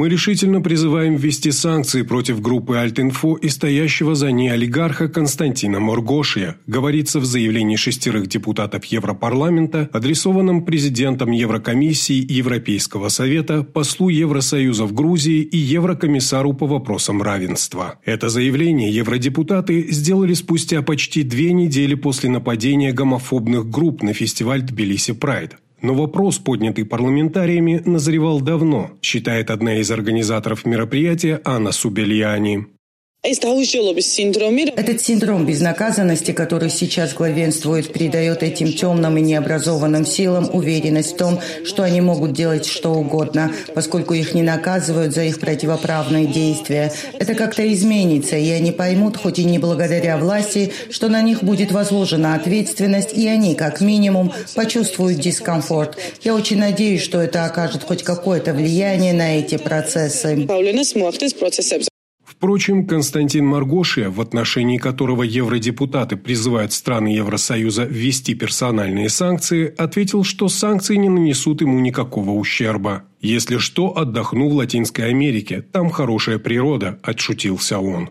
Мы решительно призываем ввести санкции против группы Альтинфо и стоящего за ней олигарха Константина Моргошия, говорится в заявлении 6 депутатов Европарламента, адресованном президентом Еврокомиссии и Европейского совета, послу Евросоюза в Грузии и еврокомиссару по вопросам равенства. Это заявление евродепутаты сделали спустя почти 2 недели после нападения гомофобных групп на фестиваль Тбилиси Прайд. Но вопрос, поднятый парламентариями, назревал давно, считает одна из организаторов мероприятия Анна Субельяни. Этот синдром безнаказанности, который сейчас главенствует, придает этим темным и необразованным силам уверенность в том, что они могут делать что угодно, поскольку их не наказывают за их противоправные действия. Это как-то изменится, и они поймут, хоть и не благодаря власти, что на них будет возложена ответственность, и они, как минимум, почувствуют дискомфорт. Я очень надеюсь, что это окажет хоть какое-то влияние на эти процессы. Впрочем, Константин Моргошия, в отношении которого евродепутаты призывают страны Евросоюза ввести персональные санкции, ответил, что санкции не нанесут ему никакого ущерба. «Если что, отдохну в Латинской Америке, там хорошая природа», – отшутился он.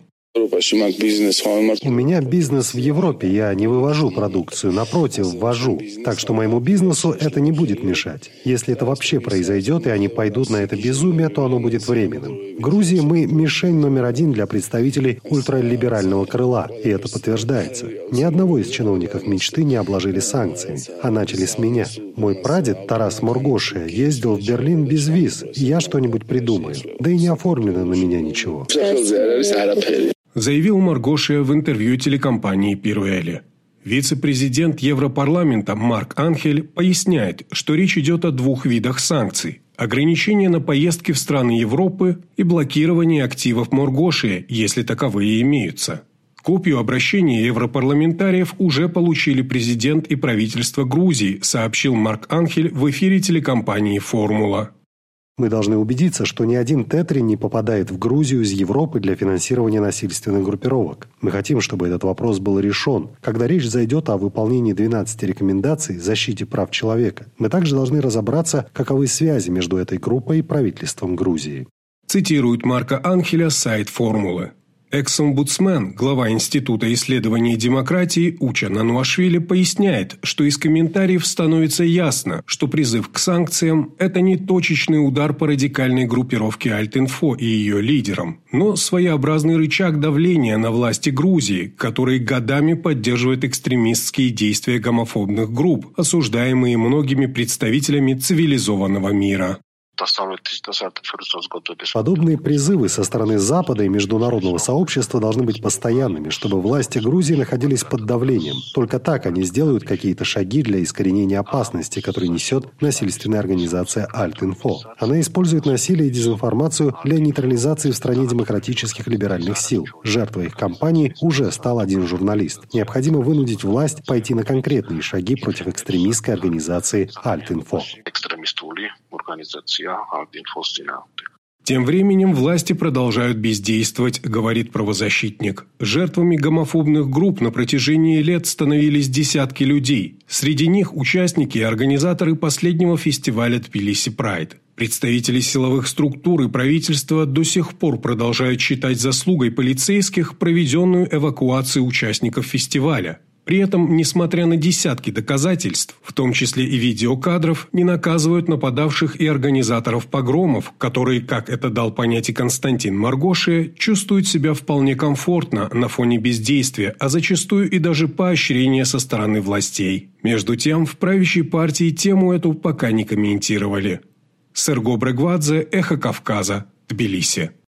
У меня бизнес в Европе, я не вывожу продукцию, напротив, ввожу. Так что моему бизнесу это не будет мешать. Если это вообще произойдет, и они пойдут на это безумие, то оно будет временным. В Грузии мы мишень номер 1 для представителей ультралиберального крыла, и это подтверждается. Ни одного из чиновников мечты не обложили санкциями, а начали с меня. Мой прадед Тарас Моргошия ездил в Берлин без виз, и я что-нибудь придумаю. Да и не оформлено на меня ничего. Заявил Моргошия в интервью телекомпании «Пируэле». Вице-президент Европарламента Марк Анхель поясняет, что речь идет о 2 видах санкций – ограничения на поездки в страны Европы и блокирование активов Моргошия, если таковые имеются. Копию обращения европарламентариев уже получили президент и правительство Грузии, сообщил Марк Анхель в эфире телекомпании «Формула». Мы должны убедиться, что ни один Тетри не попадает в Грузию из Европы для финансирования насильственных группировок. Мы хотим, чтобы этот вопрос был решен, когда речь зайдет о выполнении 12 рекомендаций защите прав человека. Мы также должны разобраться, каковы связи между этой группой и правительством Грузии. Цитирует Марка Анхеля сайт «Формулы». Экс-омбудсмен, глава Института исследований демократии Уча Нануашвили поясняет, что из комментариев становится ясно, что призыв к санкциям – это не точечный удар по радикальной группировке Альтинфо и ее лидерам, но своеобразный рычаг давления на власти Грузии, которые годами поддерживают экстремистские действия гомофобных групп, осуждаемые многими представителями цивилизованного мира. Подобные призывы со стороны Запада и международного сообщества должны быть постоянными, чтобы власти Грузии находились под давлением. Только так они сделают какие-то шаги для искоренения опасности, которую несет насильственная организация Альтинфо. Она использует насилие и дезинформацию для нейтрализации в стране демократических либеральных сил. Жертвой их кампании уже стал один журналист. Необходимо вынудить власть пойти на конкретные шаги против экстремистской организации Альтинфо. Тем временем власти продолжают бездействовать, говорит правозащитник. Жертвами гомофобных групп на протяжении лет становились десятки людей. Среди них участники и организаторы последнего фестиваля Тбилиси Прайд. Представители силовых структур и правительства до сих пор продолжают считать заслугой полицейских проведенную эвакуацию участников фестиваля. При этом, несмотря на десятки доказательств, в том числе и видеокадров, не наказывают нападавших и организаторов погромов, которые, как это дал понять и Константин Моргошия, чувствуют себя вполне комфортно на фоне бездействия, а зачастую и даже поощрения со стороны властей. Между тем, в правящей партии тему эту пока не комментировали. Серго Брегвадзе, Эхо Кавказа, Тбилиси.